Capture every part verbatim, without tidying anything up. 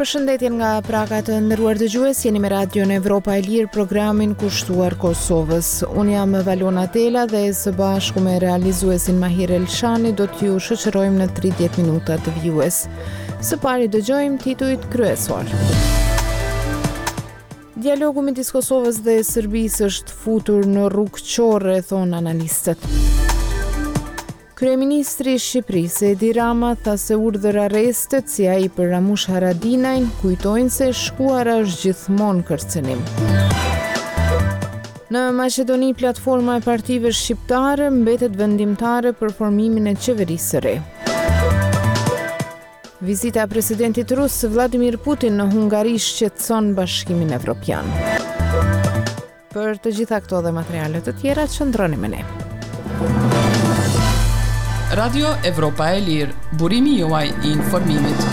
Përshëndetje nga Praga të nderuar dëgjues, jeni me Radion Evropa e Lirë, programin kushtuar Kosovës. Unë jam Valona Tela dhe së bashku me realizuesin Mahir Elshani do t'ju shoqërojmë në tridhjetë minuta të vjues. Së pari dëgjojmë titujt kryesor. Dialogu midis Kosovës dhe Serbisë është futur në rrugë qorre, thonë analistët. Kryeministri i Shqipërisë Edi Rama tha se urdhër arrestet si ai për Ramush Haradinajn kujtojnë se shkuara është gjithmonë kërcënim. Në Maqedoni, platforma e partive shqiptare mbetet vendimtare për formimin e qeverisë së re. Vizita e presidentit rus Vladimir Putin në Hungari shqetëson Bashkimin Evropian. Për të gjitha këto dhe materiale të tjera, qëndroni me ne. Radio Evropa e Lirë, burimi juaj i informimit.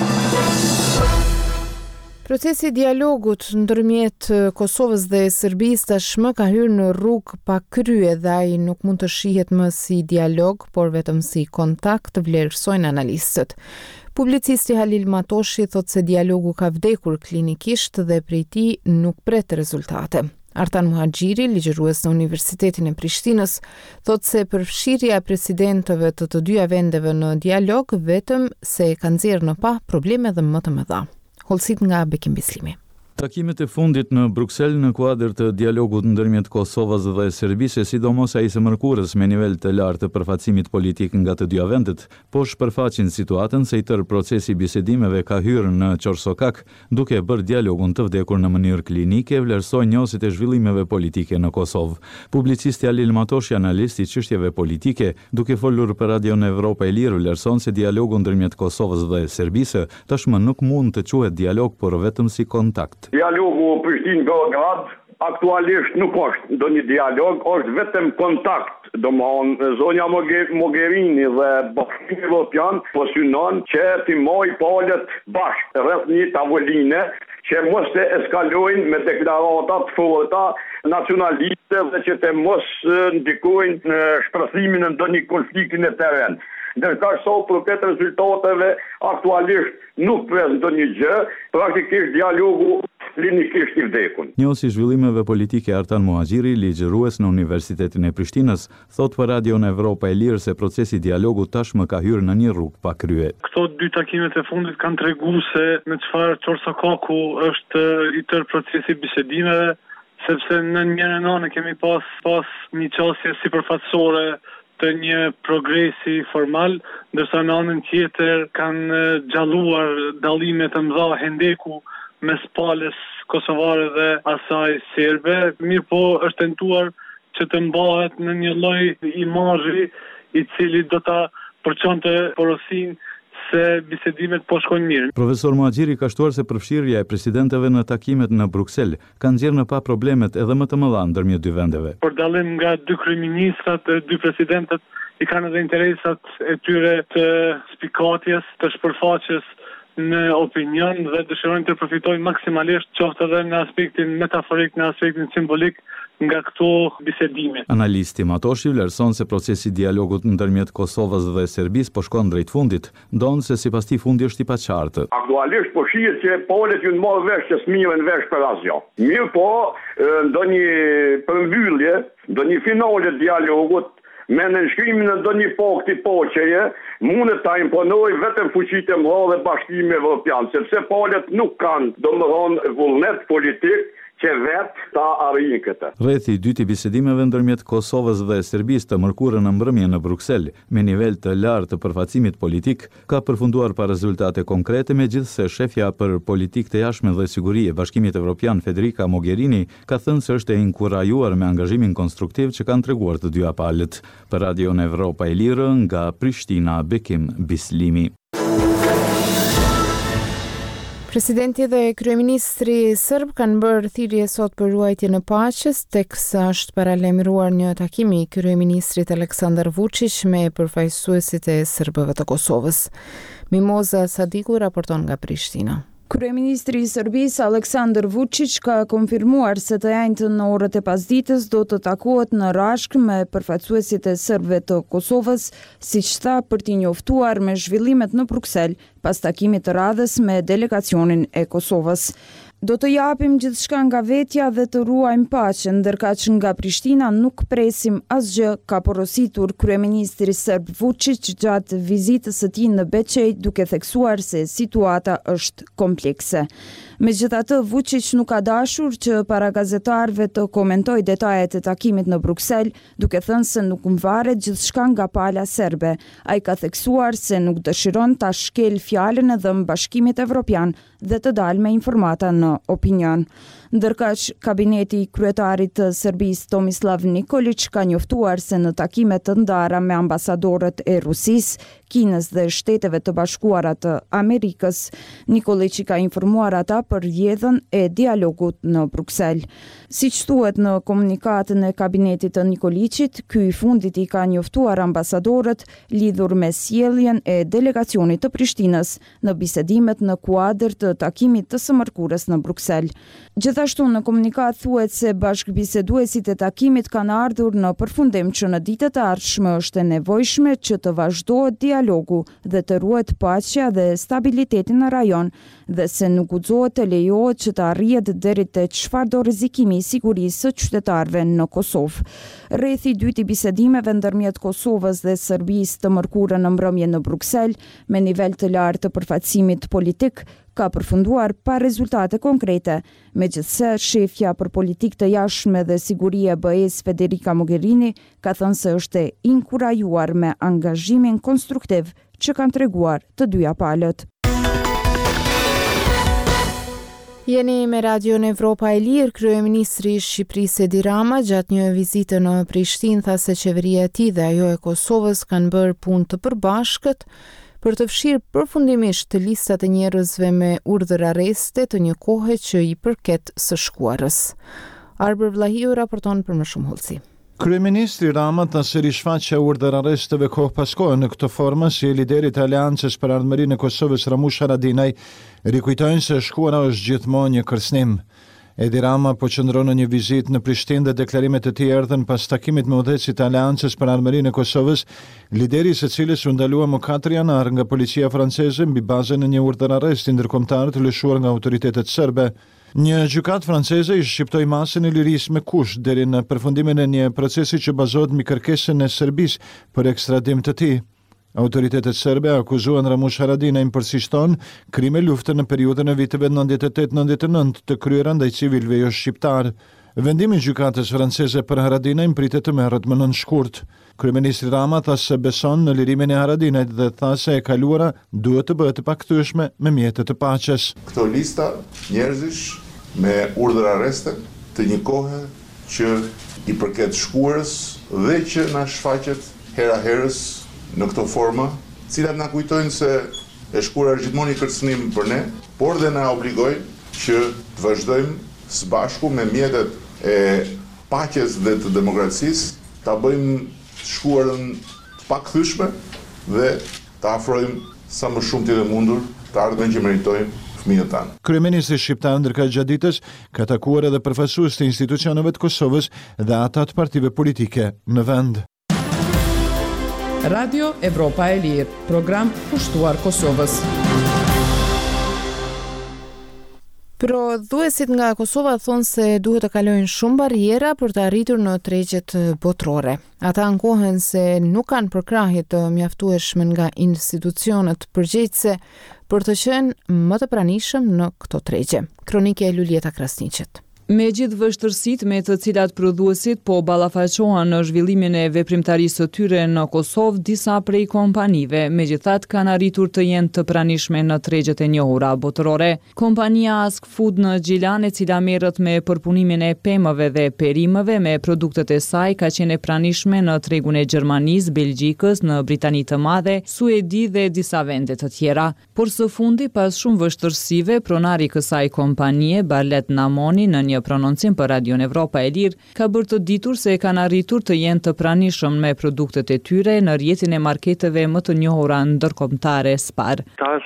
Procesi i dialogut ndërmjet Kosovës dhe Serbisë tashmë ka hyrë në rrugë pa krye dhe ai nuk mund të shihet më si dialog, por vetëm si kontakt, vlerësojnë analistët. Publicisti Halil Matoshi thot se dialogu ka vdekur klinikisht dhe prej tij nuk pret rezultate. Artan Muhaxhiri, ligjërues në Universitetin e Prishtinës, thot se përfshirja e presidentëve të të dyja vendeve në dialog vetëm se ka nxjerrë në pa probleme dhe më të mëdha. Holsit nga Bekim Bislimi. Takimet e fundit në Bruksel në kuadër të dialogut ndërmjet Kosovës dhe Serbisë, sidomos ai së mërkurës me nivel të lartë të përfaqësimit politik nga të dyja vendet, po shpërfaqin situatën se i tërë procesi bisedimeve ka hyrë në qorsokak, duke bërë dialogun të vdekur në mënyrë klinike, vlerësoi njohësit e zhvillimeve politike në Kosovë. Publicisti Halil Matoshi, analist i çështjeve politike, duke folur për Radion Evropa e Lirë, vlerëson se dialogu ndërmjet Kosovës dhe Serbisë tashmë nuk mund të quhet dialog, por vetëm si kontakt. Dialogu Prishtinë-Beograd aktualisht nuk është ndonjë dialog, është vetëm kontakt. Domthonë zonja Mogherini dhe Bashkimi Evropian po synon që të marrë palët bashkë rreth një tavoline që mos të eskalojnë me deklarata të forta nacionaliste dhe që të mos ndikojnë në shpërthimin e ndonjë konflikti në terren. Ndërsa sa për këtë rezultateve aktualisht nuk pres ndonjë gjë, praktikisht dialogu klinikisht i vdekur. Njohësi zhvillimeve politike Artan Muhaxhiri, ligjërues në Universitetin e Prishtinës, thot për Radion Evropa e Lirë se procesi i dialogut tashmë ka hyrë në një rrugë pa krye. Këto dy takimet e fundit kanë treguar se në çfarë qorsakaku është i tërë procesi i bisedimeve, sepse në njërin anë kemi pas pas një çështje sipërfaqësore të një progresi formal, ndërsa në anën tjetër kanë gjalluar dallime të mëdha hendeku mes palës kosovare dhe asaj serbe. Mirë po është tentuar që të mbahet në një lloj imazhi i cili do ta përçonte porosin se bisedimet po shkojnë mirë. Profesor Muhaxhiri ka shtuar se përfshirja e presidentëve në takimet në Bruksel ka nxjerrë në pa problemet edhe më të mëdha ndërmjet dy vendeve. Për dallim nga dy kryeministrat, dy presidentët i kanë edhe interesat e tyre të spikatjes, të shpërfaqjes në opinion dhe dëshirojnë të përfitojnë maksimalisht qoftë edhe në aspektin metaforik, në aspektin simbolik nga këto bisedime. Analisti Matoshi vlerëson se procesi i dialogut ndërmjet Kosovës dhe Serbisë po shkon drejt fundit, ndonë se sipas tij fundi është i paqartë. Aktualisht po shihet që palët ju marrë vesh që smiren vesh për asgjë. Mirë po, ndonjë përmbyllje, ndonjë finale dialogut me nënshkrimin në ndonjë pakti paqeje, mundet ta imponoj vetëm fuqitë e mëdha dhe Bashkimi Evropian, sepse palët nuk kanë domethënë vullnet politik që vetë ta arrijnë këtë. Rrethi i dytë i bisedimeve ndërmjet Kosovës dhe Serbisë të mërkurën në mbrëmje në Bruksel, me nivel të lartë të përfaqësimit politik, ka përfunduar pa rezultate konkrete, megjithse shefja për politikë të jashtme dhe siguri e Bashkimit Evropian Federica Mogherini ka thënë se është e inkurajuar me angazhimin konstruktiv që kanë treguar të dyja palët. Për Radion Evropa e Lirë nga Prishtina, Bekim Bislimi. Presidenti dhe kryeministri serb kanë bërë thirrje sot për ruajtjen e paqes, teksa është paralajmëruar një takim i kryeministrit Aleksandar Vučić me përfaqësuesit e serbëve të Kosovës. Mimoza Sadiku raporton nga Prishtina. Kryeministri i Serbisë Aleksandar Vučić ka konfirmuar se të janjtën në orët e pasdites do të takohet në Rashk me përfaqësuesit e serbëve të Kosovës, siç tha për t'i njoftuar me zhvillimet në Bruksel pas takimit të radhës me delegacionin e Kosovës. Do të japim gjithçka nga vetja dhe të ruajmë paqen, ndërka që nga Prishtina nuk presim asgjë, ka porositur kryeministri serb Vučić gjatë vizitës së tij në Beçej, duke theksuar se situata është komplekse. Megjithatë, Vučić nuk ka dashur që para gazetarëve të komentojë detajet e takimit në Bruksel, duke thënë se nuk mvaret gjithçka nga pala serbe. Ai ka theksuar se nuk dëshiron ta shkel fjalën edhe Bashkimit Evropian dhe të dalë me informata në opinion. Ndërkaq, kabineti i kryetarit të Serbisë Tomislav Nikolić ka njoftuar se në takime të ndara me ambasadorët e Rusisë, Kinës dhe Shteteve të Bashkuara të Amerikës, Nikolić i ka informuar ata për rrjedhën e dialogut në Bruksel. Siç thuhet në komunikatën e kabinetit të Nikolićit, ky i fundit i ka njoftuar ambasadorët lidhur me sjelljen e delegacionit të Prishtinës në bisedimet në kuadër të takimit të së mërkurës në Bruksel. Gjithashtu në komunikat thuhet se bashkëbiseduesit e takimit kanë ardhur në përfundim që në ditët e ardhshme është e nevojshme që të vazhdohet dialogu dhe të ruhet paqja dhe stabiliteti në rajon dhe se nuk guxohet të lejohet që të arrihet deri te çfarëdo rrezikimi i sigurisë së qytetarëve në Kosovë. Rrethi i dytë i bisedimeve ndërmjet Kosovës dhe Serbisë të mërkurën në mbrëmje në Bruksel me nivel të lartë të përfaqësimit politik ka përfunduar pa rezultate konkrete. Megjithse, shefja për politikë të jashtme dhe siguri e B E-s Federica Mogherini ka thënë se është e inkurajuar me angazhimin konstruktiv që kanë treguar të dyja palët. Jeni me Radion Evropa e Lirë. Kryeministri i Shqipërisë Edi Rama gjatë një vizite në Prishtinë tha se qeveria e tij dhe ajo e Kosovës kanë bërë punë të përbashkët për të fshirë përfundimisht të listat e njerëzve me urdhër arreste të një kohe që i përket së shkuarës. Arber Vlahiu raporton për më shumë hollësi. Kryeministri Rama tha se rishfaqja urdhër arresteve kohë pas kohe në këtë formë si liderit e Aleancës për Ardhmërinë e Kosovës Ramush Haradinaj rikujtojnë se shkuara është gjithmonë një kërcënim. Edi Rama po qëndron në një vizitë në Prishtinë dhe deklarimet e tij erdhën pas takimit me udhëheqësit e Aleancës për Ardhmërinë e Kosovës, lideri i së cilës u ndalua më katër janar nga policia franceze mbi bazën e një urdhër arresti ndërkombëtar të lëshuar nga autoritetet serbe. Një gjykatë franceze i shqiptoi masën e lirisë me kusht deri në përfundimin e një procesi që bazohet mbi kërkesën e Serbisë për ekstradim të tij. Autoritetet serbe akuzuan Ramush Haradinajin për si shton krime lufte në periudhën e viteve nëntëdhjetë e tetë nëntëdhjetë e nëntë të kryera ndaj civilëve jo shqiptar. Vendimi i gjykatës franceze për Haradinajin pritet të merret më në shkurt. Kryeministri Rama tha se beson në lirimin e Haradinajit dhe tha se e kaluara duhet të bëhet të pakthyeshme me mjete të paqes. Këto lista njerëzish me urdhër arreste të një kohe që i përket shkuarës dhe që na shfaqet hera herës në këto forma, cilat na kujtojnë se e shkuara është gjithmonë një kërcënim për ne, por dhe na obligojnë që të vazhdojmë së bashku me mjetet e paqes dhe të demokracisë ta bëjmë shkuarën të pakthyeshme dhe ta afrojmë sa më shumë të dhe mundur të ardhmen që meritojnë fëmijët tanë. Kryeministri shqiptar ndërka gjatë ditës ka takuar edhe përfaqësues të institucioneve të Kosovës dhe ata të partive politike në vend. Radio Evropa e Lirë, program pushtuar Kosovës. Prodhuesit nga Kosova thonë se duhet të kalojnë shumë barriera për të arritur në tregjet botërore. Ata ankohen se nuk kanë përkrahje të mjaftueshme nga institucionet përgjegjëse për të qenë më të pranishëm në këto tregje. Kronike e Lulieta Krasniqet. Me gjithë vështërsitë me të cilat prodhuesit po ballafaqohen në zhvillimin e veprimtarisë së tyre në Kosovë, disa prej kompanive megjithatë kanë arritur të jenë të pranishme në tregjet e njohura botërore. Kompania Ask Food në Gjilan, e cila merret me përpunimin e pemëve dhe perimëve me produktet e saj, ka qenë e pranishme në tregun e Gjermanisë, Belgjikës, në Britani të Madhe, Suedi dhe disa vende të tjera. Por së fundi, pas shumë vështërsive, pronari i kësaj kompanie, Barlet Namoni, në një prononcim për Radion Evropa e Lirë, ka bërë të ditur se kanë arritur të jenë të pranishëm me produktet e tyre në rrjetin e marketeve më të njohura ndërkombëtare Spar. Tash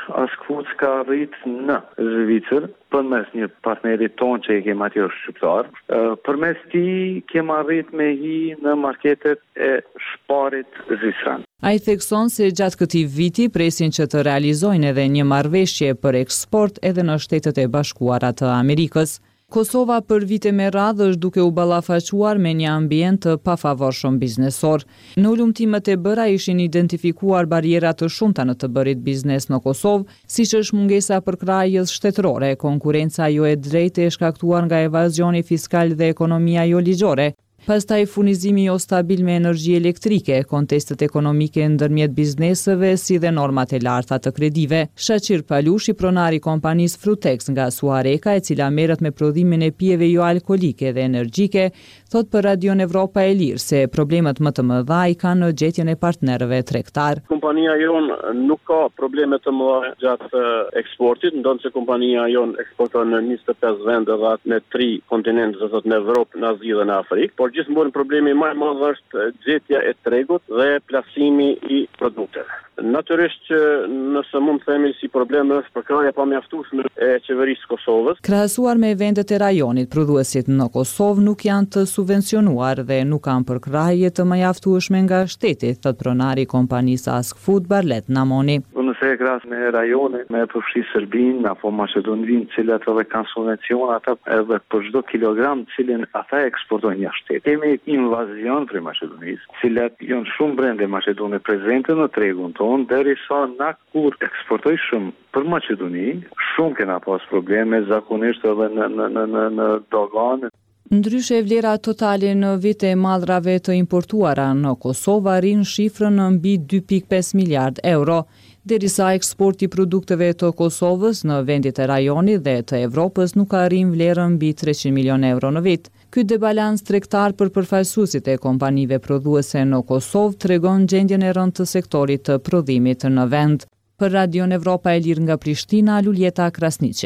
Askfuds ka rrit në Zvicër përmes një partnerit ton që i kemi atje shqiptar. Përmes tij kemi arrit me hi në marketet e Shparit zvicran. Ai thekson se gjatë këtij viti presin që të realizojnë edhe një marrëveshje për eksport edhe në Shtetet e Bashkuara të Amerikës. Kosova për vite me radhë është duke u ballafaquar me një ambient të pafavorshëm biznesor. Në ulëmtimet e bëra ishin identifikuar bariera të shumta në të bërit biznes në Kosovë, siç është mungesa përkrahjes shtetërore, konkurenca jo e drejtë e shkaktuar nga evazioni fiskal dhe ekonomia jo ligjore. Pastaj furnizimi jo stabil me energji elektrike, kontestet ekonomike ndërmjet bizneseve si dhe normat e larta të kredive. Shaqir Palushi, pronari kompanisë Frutex nga Suareka, e cila merret me prodhimin e pijeve jo alkolike dhe energjike, thot për Radion Evropa e Lirë se problemet më të mëdha i kanë në gjetjen e partnerëve tregtar. Kompania jon nuk ka probleme të mëdha gjatë eksportit, ndonse kompania jon eksporton në njëzet e pesë vende dhe në tre kontinente, do thotë në Evropë, në Azi dhe në Afrikë, por gjithmonë problemi më i madh është gjetja e tregut dhe plasimi i produkteve. Natyrisht që nëse mund të themi si problem është përkrahja pa mjaftueshme e qeverisë Kosovës. Krahasuar me vendet e rajonit, prodhuesit në Kosovë nuk janë të subvencionuar dhe nuk kanë përkrahje të mjaftueshme nga shteti, thot pronari i kompanisë Askfood Barlet Namoni. Nëse e krahas me rajonin, me përfshi Serbinë apo Maqedoninë, të cilat edhe kanë subvencione ata edhe për çdo kilogram të cilin ata eksportojnë jashtë shtetit. Kemi invazion prej Maqedonisë, të cilat janë shumë brenda Maqedonisë prezente në tregun tonë, derisa na kur eksportoj shumë për Maqedoni, shumë kena pas probleme zakonisht edhe në në në në, në doganë. Ndryshe vlera totale në vit e mallrave të importuara në Kosovë arrin shifrën në mbi dy pikë pesë miliard euro, derisa eksporti i produkteve të Kosovës në vendit e rajonit dhe të Evropës nuk arrin vlerën mbi treqind milion euro në vit. Ky debalans tregtar për përfaqësuesit e kompanive prodhuese në Kosovë tregon gjendjen e rëndë të sektorit të prodhimit në vend. Për Radion Evropa e Lirë nga Prishtina, Luljeta Krasniqi.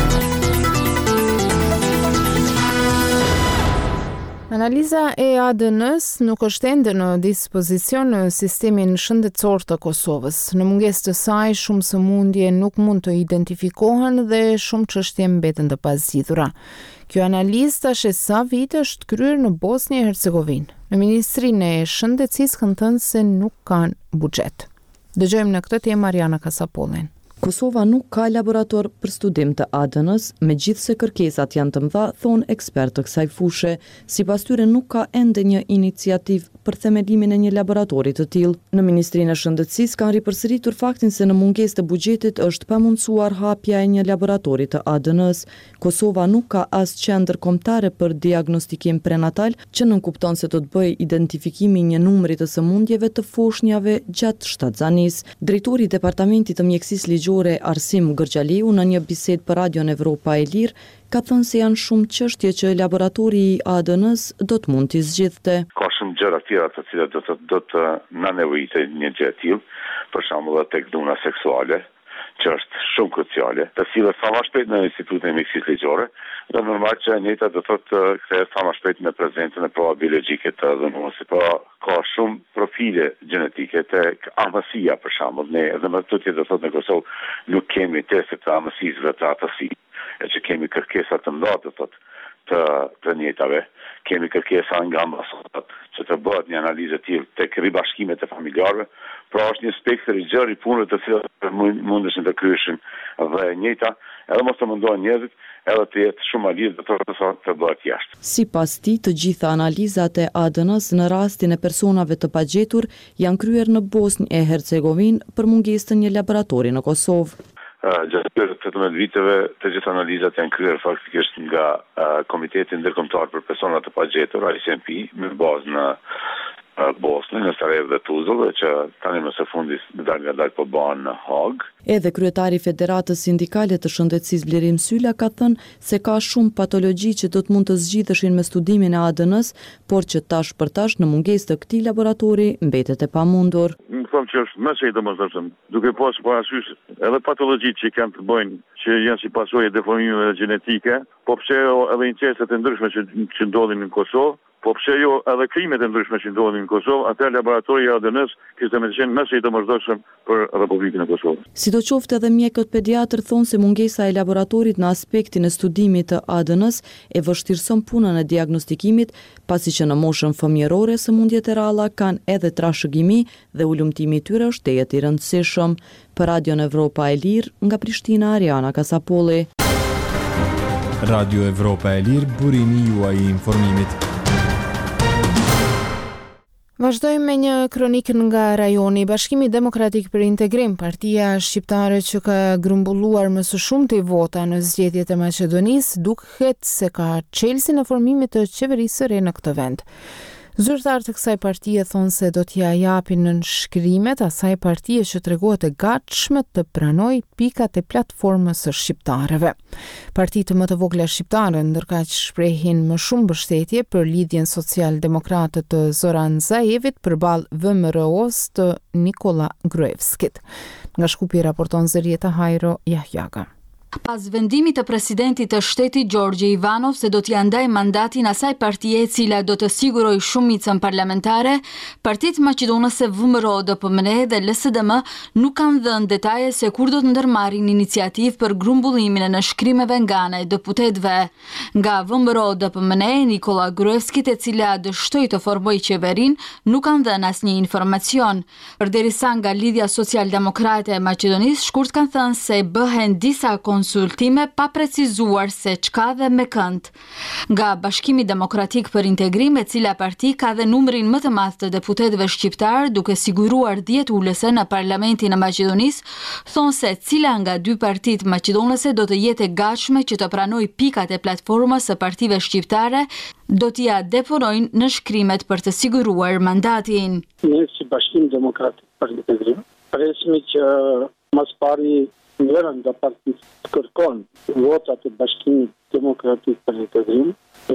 Analiza e A D N-s nuk është ende në dispozicion në sistemin shëndetësor të Kosovës. Në mungesë të saj, shumë sëmundje nuk mund të identifikohen dhe shumë çështje mbeten të pazgjidhura. Kjo analizë tash e sa vite është kryer në Bosnjë e Hercegovinë. Në Ministrinë e Shëndetësisë kanë thënë se nuk kanë buxhet. Dëgjojmë në këtë temë Mariana Kasapollin. Kosova nuk ka laborator për studim të A D N-s, megjithse kërkesat janë të mëdha, thonë ekspertë të kësaj fushë. Sipas tyre nuk ka ende një iniciativë për themelimin e një laboratori të tillë. Në Ministrinë e Shëndetësisë kanë ripërsëritur faktin se në mungesë të buxhetit është pamundsuar hapja e një laboratori të A D N-s. Kosova nuk ka as qendër kombëtare për diagnostikim prenatal që nënkupton se do të bëjë identifikimin një numri të sëmundjeve të foshnjave gjatë shtatzanisë. Drejtori i Departamentit të Mjekësisë Ligjore Arsim Gërgjaliu në një bisedë për Radion Evropa e Lirë ka thënë se janë shumë çështje që laboratori i A D N-s do të mund t'i zgjidhte. Ka shumë gjëra tjera të cilat do të do të na nevojitë një gjë e tillë, për shembull tek dhuna seksuale, që është shumë kruciale. Të sillet sa më shpejt në Institutin e Mjekësisë Ligjore, dhe normal që njëta do thotë kthehet sa më shpejt në prezencën e prova biologjike të dhunuesit. Po ka shumë profile gjenetike tek amësia për shembull. Ne edhe më tutje do thotë në Kosovë nuk kemi teste të amësisë dhe të atësisë, e që kemi kërkesa të mëdha do thotë të të njëjtave. Kemi kërkesa nga ambasadat që të bëhet një analizë e tillë tek ribashkimet e familjarëve. Pra është një spektër i gjerë i punëve të cilat mundeshin të kryeshin dhe e njëjta, edhe mos të mundohen njerëzit, edhe të jetë shumë analizë të të të bëhet jashtë. Sipas tij, të gjitha analizat e A D N-s në rastin e personave të pagjetur janë kryer në Bosnjë e Hercegovinë për mungesë të një laboratori në Kosovë. Uh, gjatë këtyre tetëmbëdhjetë viteve të gjitha analizat janë kryer faktikisht nga uh, Komiteti Ndërkombëtar për Persona të Pagjetur, I C M P, me bazë në uh, Bosnjë, në Sarajevo dhe Tuzla, që tani më së fundit dal nga dal po bëhen në Hag. Edhe kryetari i Federatës Sindikale të Shëndetësisë Blerim Sylla ka thënë se ka shumë patologji që do të mund të zgjidheshin me studimin e A D N-s, por që tash për tash në mungesë të këtij laboratori mbetet e pamundur. Më thonë që është më së domosdoshëm, duke pasur parasysh edhe patologjitë që kanë të bëjnë që janë si pasojë e deformimeve gjenetike, po pse edhe inceset e ndryshme që, që ndodhin në Kosovë, Po pse jo edhe krimet e ndryshme që ndodhin në Kosovë, atëherë laboratori i A D N-s kishte më qenë më së i domosdoshëm për Republikën e Kosovës. Sidoqoftë edhe mjekët pediatër thonë se mungesa e laboratorit në aspektin e studimit të A D N-s e vështirëson punën e diagnostikimit, pasi që në moshën fëmijërore sëmundjet e ralla kanë edhe trashëgimi dhe ulëmtimi i tyre është tejet i rëndësishëm. Për Radion Evropa e Lirë, nga Prishtina, Ariana Kasapolli. Radio Evropa e Lirë, burimi juaj i informimit. Vazhdojmë me një kronikë nga rajoni. Bashkimi Demokratik për Integrim, partia shqiptare që ka grumbulluar më së shumti vota në zgjedhjet e Maqedonisë, duket se ka çelësin e formimit të qeverisë së re në këtë vend. Zyrtarët e kësaj partie thonë se do t'ja japin në shkrimet asaj partie që tregohet e gatshme të pranoj pikat e platformës së shqiptarëve. Partitë më të vogla shqiptare ndërkaq shprehin më shumë mbështetje për lidhjen social-demokrate të Zoran Zaevit përballë V M R O-s të Nikola Gruevskit. Nga Shkupi raporton Zërieta Hajro Jahjaga. Pas vendimit të presidentit të shtetit Gjorgje Ivanov se do t'ia ndaj mandatin asaj partie e cila do të siguroj shumicën parlamentare, Partitë Maqedonëse V M R O D P M N dhe L S D M nuk kanë dhënë detaje se kur do të ndërmarrin iniciativë për grumbullimin e nënshkrimeve nga ana e deputetëve. Nga V M R O D P M N, Nikola Gruevskit, e cila dështoi të formojë qeverinë, nuk kanë dhënë asnjë informacion. Përderisa nga Lidhja Social-Demokrate e Maqedonisë shkurt kanë thënë se bëhen disa konsultime pa precizuar se çka dhe me kënd. Nga Bashkimi Demokratik për Integrim, e cila parti ka dhe numrin më të madh të deputetëve shqiptar, duke siguruar dhjetë ulëse në Parlamentin e Maqedonisë, thonë se cila nga dy partitë maqedonëse do të jetë e gatshme që të pranojë pikat e platformës së partive shqiptare, do t'ia deponojnë në shkrimet për të siguruar mandatin. Ne si Bashkim Demokratik për Integrim presim që mas pari njëra nga partitë kërkon votat e Bashkimit Demokratik për Integrim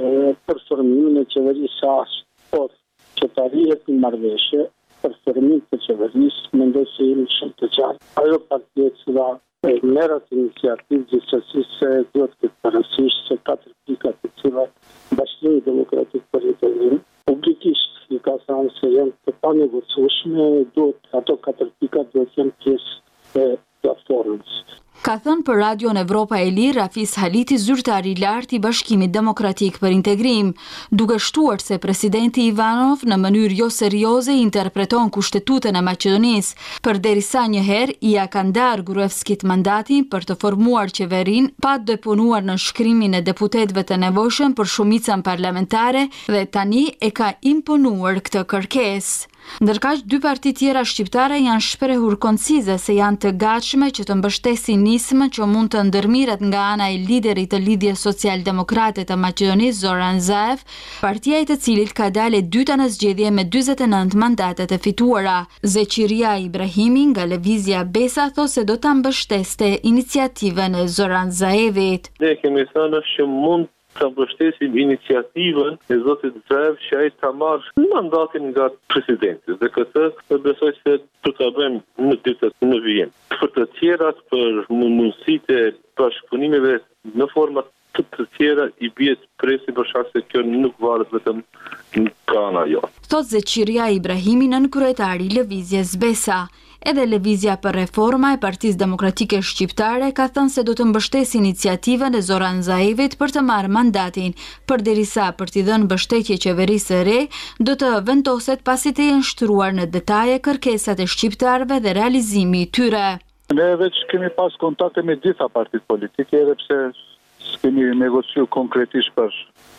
për formimin e qeverisë ashtë, por që të arrihet një marrëveshje për formimin të qeverisë, mendoj se jemi shumë të qartë. Ajo partia e cila merret iniciativë gjithsesi se duhet të parasysh se katër pikat të cilat Bashkimi Demokratik për Integrim publikisht i ka thënë se janë të panegociueshme, duhet ato katër pika duhet të jenë pjesë e platformës. Ka thënë për Radion Evropa e Lirë Rafis Haliti, zyrtari i lartë i Bashkimit Demokratik për Integrim, duke shtuar se presidenti Ivanov në mënyrë jo serioze interpreton Kushtetutën e Maqedonisë, përderisa një herë ia ka ndarë Gruevskit mandatin për të formuar qeverinë pa deponuar në shkrimin e deputetëve të nevojshëm për shumicën parlamentare dhe tani e ka imponuar këtë kërkesë. Ndërkaq, dy parti tjera shqiptare janë shprehur koncize se janë të gatshme që të mbështesin nismën që mund të ndërmiret nga ana e liderit të Lidhjes Social-Demokrate të Maqedonisë, Zoran Zaev, partia e të cilit ka dalë e dyta në zgjedhje me dyzet e nëntë mandatet e fituara. Zeqiria Ibrahimi nga Lëvizja Besa thosë se do ta mbështeste iniciativën e Zoran Zaevit. Ne kemi thënë që mund të mbështesim iniciativën e zotit Zaev që ai ta marrë mandatin nga presidenti dhe këtë e besoj se do ta bëjmë në ditët në vijim. Për të tjerat, për mundësitë e bashkëpunimeve në forma të të tjera i bie presi për shkak se kjo nuk varet vetëm nga ana jote. Thot Zeqiria Ibrahimi, nënkryetari i Lëvizjes Besa. Edhe Lëvizja për Reforma e Partisë Demokratike Shqiptare ka thënë se do të mbështesë iniciativën e Zoran Zaevit për të marrë mandatin, përderisa për t'i dhënë mbështetje qeverisë së re, do të vendoset pasi të jenë shtruar në detaje kërkesat e shqiptarëve dhe realizimi i tyre. Ne veç kemi pas kontakte me disa partitë politike, edhe pse s'kemi negociu konkretisht për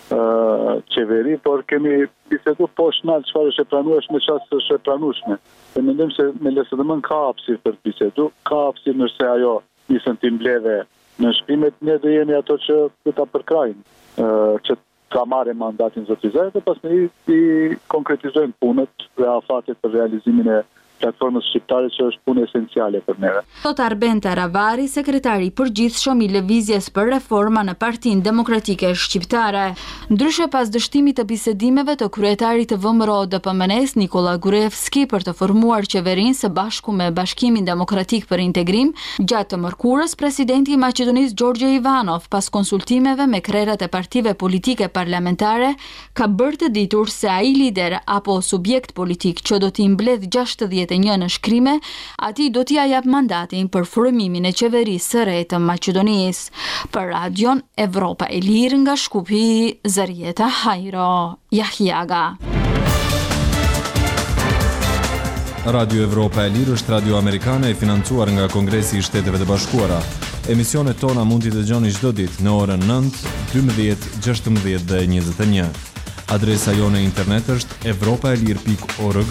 uh, qeveri, por kemi bisedu poshtë nalë çfarë është e pranueshme, çfarë është e pranueshme. Dhe mendojmë se me L S D M ka hapësirë për bisedu, ka hapësirë nëse ajo nisën të mbledhe në shkrimet, ne do jemi ato që do ta përkrajmë, uh, që ka marrë mandatin zoti Zaev dhe pas ne i, i konkretizojmë punët dhe afatet për realizimin e platformës shqiptare që është punë esenciale për neve. Thot Arben Taravari, sekretari i përgjithshëm i Lëvizjes për Reforma në Partinë Demokratike Shqiptare. Ndryshe pas dështimit të bisedimeve të kryetarit të V M R O D P M N-s Nikola Gruevski për të formuar qeverinë së bashku me Bashkimin Demokratik për Integrim, gjatë të mërkurës presidenti i Maqedonisë Gjorgje Ivanov, pas konsultimeve me krerat e partive politike parlamentare, ka bërë të ditur se ai lider apo subjekt politik që do t'i mbledh gjashtëdhjetë e një në shkrime, ati do t'i jap mandatin për formimin e qeverisë së re të Maqedonisë. Për Radion Evropa e Lirë nga Shkupi, Zarieta Hajro Jahjaga. Radio Evropa e Lirë është radio amerikane e financuar nga Kongresi i Shteteve të Bashkuara. Emisionet tona mund t'i dëgjoni çdo ditë në orën nëntë, dymbëdhjetë, gjashtëmbëdhjetë dhe njëzet e një. Adresa jone internet është evropaelir pikë org.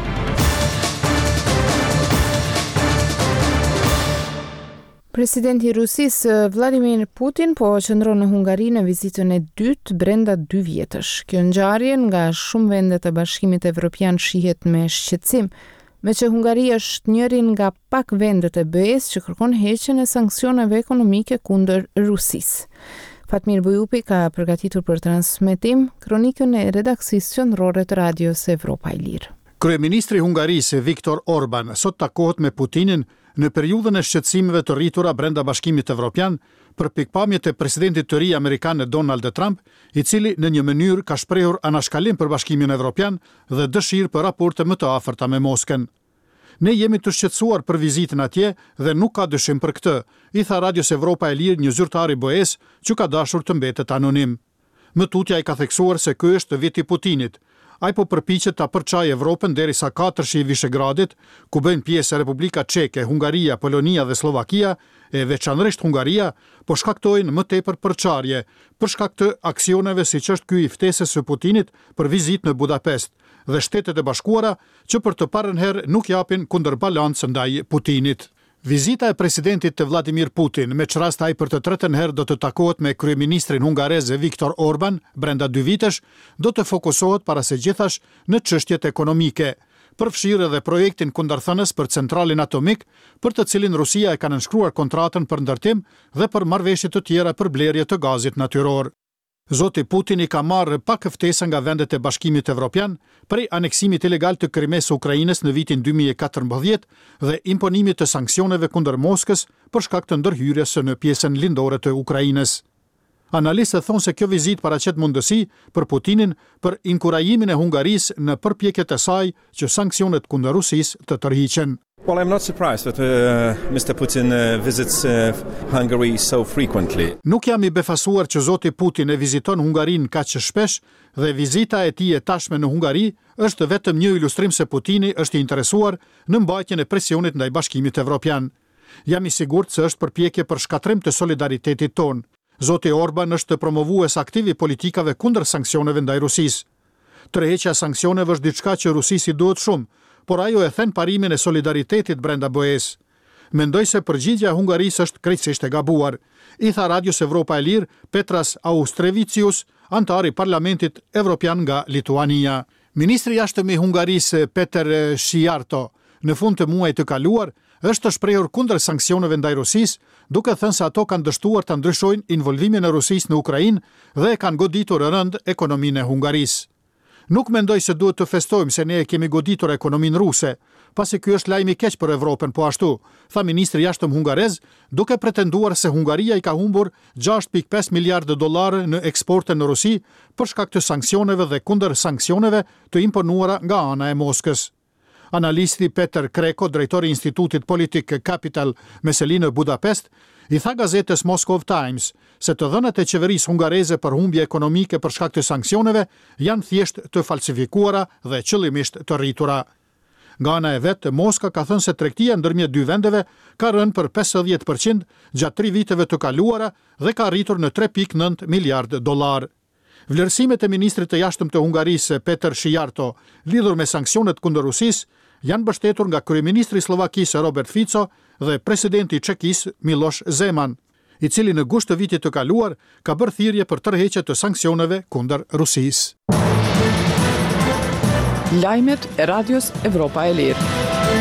Presidenti i Rusisë Vladimir Putin po qëndron në Hungari në vizitën e dytë brenda dy vjetësh. Kjo ngjarje nga shumë vende të Bashkimit Evropian shihet me shqetësim, me që Hungari është njëri nga pak vendet e B E-s që kërkon heqjen e sanksioneve ekonomike kundër Rusisë. Fatmir Bujupi ka përgatitur për transmetim kronikën e redaksisë qendrore të Radios Evropa e Lirë. Kryeministri i Hungarisë Viktor Orban sot takohet me Putinin në periudhën e shqetësimeve të rritura brenda Bashkimit Evropian për pikpamjet e presidentit të ri amerikan Donald Trump, i cili në një mënyrë ka shprehur anashkalim për Bashkimin Evropian dhe dëshirë për raporte më të afërta me Moskën. Ne jemi të shqetësuar për vizitën atje dhe nuk ka dyshim për këtë, i tha Radios Evropa e Lirë një zyrtar i B E-s që ka dashur të mbetet anonim. Më tutja i ka theksuar se ky është viti i Putinit. Ai po përpiqet ta përçajë Evropën derisa katërshi i Vishegradit, ku bëjnë pjesë Republika Çeke, Hungaria, Polonia dhe Slovakia, e veçanërisht Hungaria, po shkaktojnë më tepër përçarje për shkak të aksioneve siç është ky i ftesës së Putinit për vizitë në Budapest dhe Shtetet e Bashkuara që për të parën herë nuk japin kundërbalancë ndaj Putinit. Vizita e presidentit të Vladimir Putin, me çrast ai për të tretën herë do të takohet me kryeministrin hungarez Viktor Orban brenda dy vitesh, do të fokusohet para së gjithash në çështjet ekonomike, përfshirë edhe projektin kundërthënës për centralin atomik, për të cilin Rusia e ka nënshkruar kontratën për ndërtim dhe për marrëveshje të tjera për blerje të gazit natyror. Zoti Putin i ka marrë pak ftesa nga vendet e Bashkimit Evropian prej aneksimit ilegal të Krimes së Ukrainës në vitin dy mijë e katërmbëdhjetë dhe imponimit të sanksioneve kundër Moskës për shkak të ndërhyrjes në pjesën lindore të Ukrainës. Analistët thonë se kjo vizitë paraqet mundësi për Putinin për inkurajimin e Hungarisë në përpjekjet e saj që sanksionet kundër Rusisë të tërhiqen. Well, I'm not surprised that uh, Mister Putin uh, visits uh, Hungary so frequently. Nuk jam i befasuar që zoti Putin e viziton Hungarinë kaq shpesh dhe vizita e tij e tashme në Hungari është vetëm një ilustrim se Putini është i interesuar në mbajtjen e presionit ndaj Bashkimit Evropian. Jam i sigurt se është përpjekje për shkatrim të solidaritetit ton. Zoti Orban është promovues aktiv i politikave kundër sanksioneve ndaj Rusisë. Tërheqja e sanksioneve është diçka që Rusisë i duhet shumë, por ajo e thën parimin e solidaritetit brenda B E-s. Mendoj se përgjigjja e Hungarisë është krejtësisht e gabuar, i tha Radios Evropa e Lirë Petras Austrevicius, antar i Parlamentit Evropian nga Lituania. Ministri i jashtëm i Hungarisë Peter Shiarto, në fund të muajit të kaluar, është të shprehur kundër sanksioneve ndaj Rusisë, duke thënë se ato kanë dështuar ta ndryshojnë involvimin e Rusisë në Ukrainë dhe e kanë goditur rënd ekonominë e Hungarisë. Nuk mendoj se duhet të festojmë se ne e kemi goditur ekonominë ruse, pasi ky është lajm i keq për Evropën po ashtu, tha ministri i jashtëm hungarez, duke pretenduar se Hungaria i ka humbur gjashtë pikë pesë miliardë dollarë në eksporte në Rusi për shkak të sanksioneve dhe kundër sanksioneve të imponuara nga ana e Moskës. Analisti Peter Kreko, drejtori i Institutit Politik Capital me seli në Budapest, i tha gazetës Moscow Times se të dhënat e qeverisë hungareze për humbje ekonomike për shkak të sanksioneve janë thjesht të falsifikuara dhe qëllimisht të rritura. Nga ana e vet, Moska ka thënë se tregtia ndërmjet dy vendeve ka rënë për pesëdhjetë përqind gjatë tri viteve të kaluara dhe ka arritur në tre pikë nëntë miliardë dollar. Vlerësimet e ministrit të jashtëm të Hungarisë Peter Shiarto lidhur me sanksionet kundër Rusisë janë mbështetur nga kryeministri i Slovakisë Robert Fico dhe presidenti i Çekisë Miloš Zeman, i cili në gusht të vitit të kaluar ka bërë thirrje për tërheqje të sanksioneve kundër Rusisë. Lajmet e Radios Evropa e Lirë.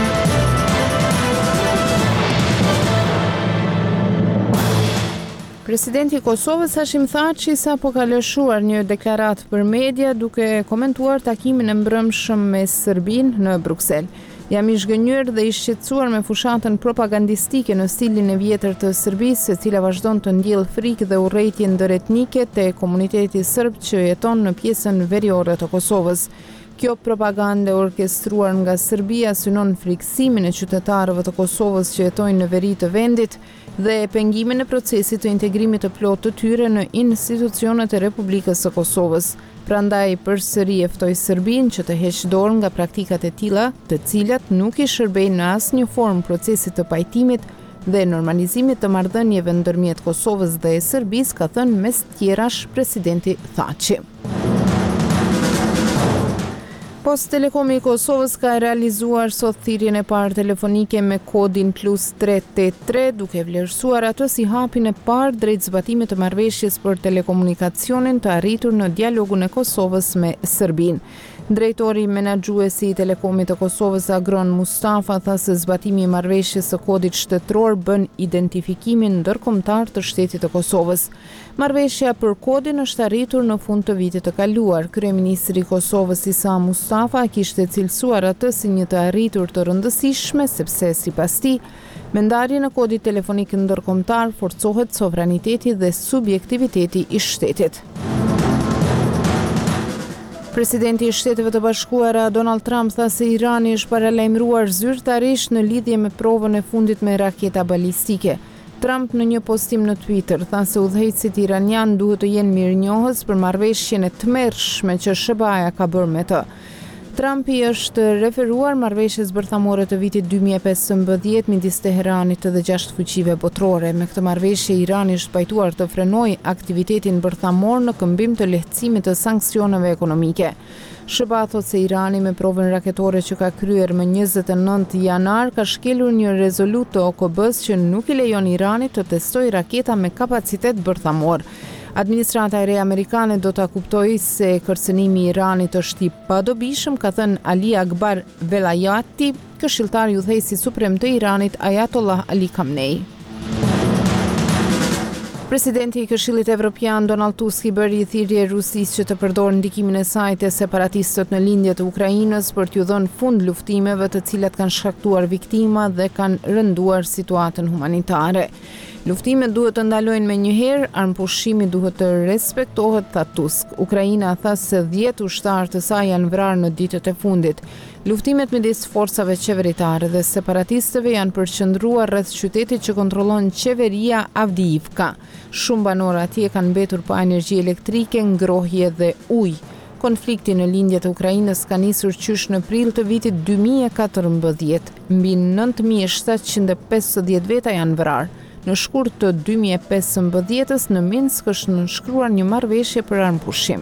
Presidenti i Kosovës Hashim Thaçi sapo ka lëshuar një deklaratë për media duke komentuar takimin e mbrëmshëm me Serbinë në Bruksel. Jam i zhgënjur dhe i shqetësuar me fushatën propagandistike në stilin e vjetër të Serbisë, e cila vazhdon të ndjellë frikë dhe urrëtie ndëretnike te komuniteti serb që jeton në pjesën veriore të Kosovës. Kjo propagandë orkestruar nga Serbia synon frikësimin e qytetarëve të Kosovës që jetojnë në veri të vendit dhe pengimin e procesit të integrimit të plotë të tyre në institucionet e Republikës së Kosovës. Prandaj përsëri e ftoi Serbinë që të heqë dorë nga praktikat e tilla, të cilat nuk i shërbejnë në asnjë formë procesit të pajtimit dhe normalizimit të marrëdhënieve ndërmjet Kosovës dhe Serbisë, ka thënë mes tjerash presidenti Thaçi. Post Telekomi i Kosovës ka realizuar sot thirrjen e parë telefonike me kodin plus tre tetëdhjetë tre, duke vlerësuar atë si hapin e parë drejt zbatimit të marrëveshjes për telekomunikacionin të arritur në dialogun e Kosovës me Serbinë. Drejtori menaxhuesi i Telekomit të Kosovës Agron Mustafa tha se zbatimi i marrëveshjes së kodit shtetëror bën identifikimin ndërkombëtar të shtetit të Kosovës. Marrëveshja për kodin është arritur në fund të vitit të kaluar. Kryeministri i Kosovës Isa Mustafa kishte cilësuar atë si një të arritur të rëndësishme sepse sipas tij, me ndarjen e kodit telefonik ndërkombëtar forcohet sovraniteti dhe subjektiviteti i shtetit. Presidenti i Shteteve të Bashkuara Donald Trump tha se Irani është paralajmëruar zyrtarisht në lidhje me provën e fundit me raketa balistike. Trump në një postim në Twitter tha se udhëheqësit iranian duhet të jenë mirënjohës për marrëveshjen e tmerrshme që S B A-ja ka bërë me të. Trumpi është referuar marrëveshjes bërthamore të vitit dy mijë e pesëmbëdhjetë midis Teheranit dhe gjashtë fuqive botërore. Me këtë marrëveshje Irani është pajtuar të frenojë aktivitetin bërthamor në këmbim të lehtësimit të sanksioneve ekonomike. S B A thot se Irani me provën raketore që ka kryer më njëzet e nëntë janar ka shkelur një rezolut të O K B-s që nuk i lejon Iranit të testojë raketa me kapacitet bërthamor. Administrata e re amerikane do ta kuptojë se kërcënimi i Iranit është i padobishëm, ka thënë Ali Akbar Velayati, këshilltar i udhëheqësit suprem të Iranit Ayatollah Ali Khamenei. Presidenti i Këshillit Evropian Donald Tusk i bëri thirrje Rusisë që të përdorë ndikimin e saj te separatistët në lindje të Ukrainës për t'ju dhënë fund luftimeve të cilat kanë shkaktuar viktima dhe kanë rënduar situatën humanitare. Luftimet duhet të ndalojnë menjëherë, armëpushimi duhet të respektohet, tha Tusk. Ukraina tha se dhjetë ushtarë të saj janë vrarë në ditët e fundit. Luftimet midis forcave qeveritare dhe separatistëve janë përqendruar rreth qytetit që kontrollon qeveria Avdiivka. Shumë banorë atje kanë mbetur pa energji elektrike, ngrohje dhe ujë. Konflikti në lindje të Ukrainës ka nisur qysh në prill të vitit dy mijë e katërmbëdhjetë. Mbi nëntë mijë e shtatëqind e pesëdhjetë veta janë vrarë. Në shkurt të dy mijë e pesëmbëdhjetës në Minsk është nënshkruar një marrëveshje për armëpushim.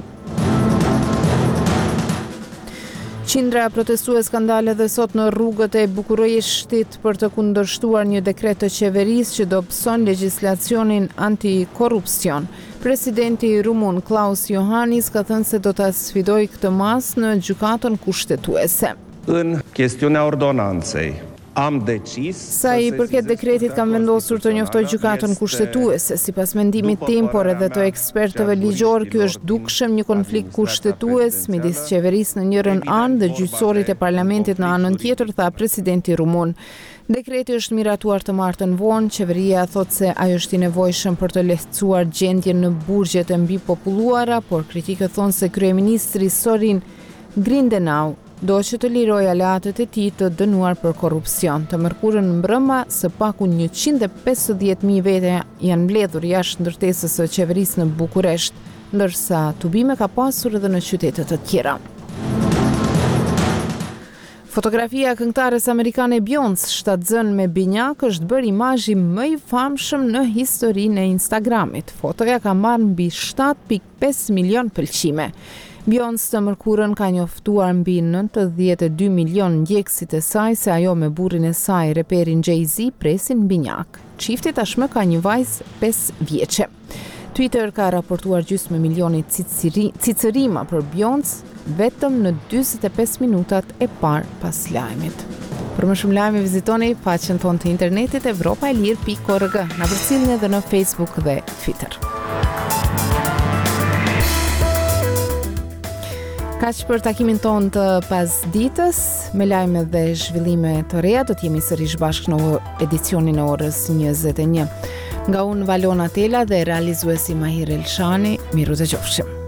Qindra protestues kanë dalë edhe sot në rrugët e Bukureshtit për të kundërshtuar një dekret të qeverisë që do pëson legjislacionin antikorrupsion. Presidenti rumun Klaus Iohannis ka thënë se do ta sfidojë këtë mas në gjykatën kushtetuese. În chestiunea ordonanței am decis Sa i përket dekretit kam vendosur të njoftoj gjykatën kushtetuese. Sipas mendimit tim, por edhe të ekspertëve ligjor, ky është dukshëm një konflikt kushtetues midis qeverisë në njërin anë dhe gjyqësorit e parlamentit në anën tjetër, tha presidenti rumun. Dekreti është miratuar të martën vonë. Qeveria thot se ajo është i nevojshëm për të lehtësuar gjendjen në burgjet e mbipopulluara, por kritikët thonë se kryeministri Sorin Grindenau do që të liroj aleatët e tij të dënuar për korrupsion. Të mërkurën mbrëma, së paku njëqind e pesëdhjetë mijë vete janë mbledhur jashtë ndërtesës së qeverisë në Bukuresht, ndërsa tubime ka pasur edhe në qytete të tjera. Fotografia e këngëtares amerikane Beyoncé, shtatzën me binjak, është bërë imazhi më i famshëm në historinë e Instagramit. Fotoja ka marrë mbi shtatë pikë pesë milion pëlqime. Beyoncé të mërkurën ka njoftuar mbi nëntëdhjetë e dy milion ndjekësit e saj se ajo me burrin e saj, reperin Jay-Z, presin binjak. Çifti tashmë ka një vajzë pesë vjeçe. Twitter ka raportuar gjysmë milioni cicërima për Beyoncé vetëm në dyzet e pesë minutat e parë pas lajmit. Për më shumë lajme vizitoni faqen tonë të internetit evropa e lirë pikë org. Na përcjellni edhe në Facebook dhe Twitter. Kaq për takimin ton të pasditës, me lajme dhe zhvillime të reja, do t'jemi sërish bashkë në edicionin e orës njëzet e një. Nga unë Valona Tela dhe realizuesi Mahir Elshani, miru të qofshim.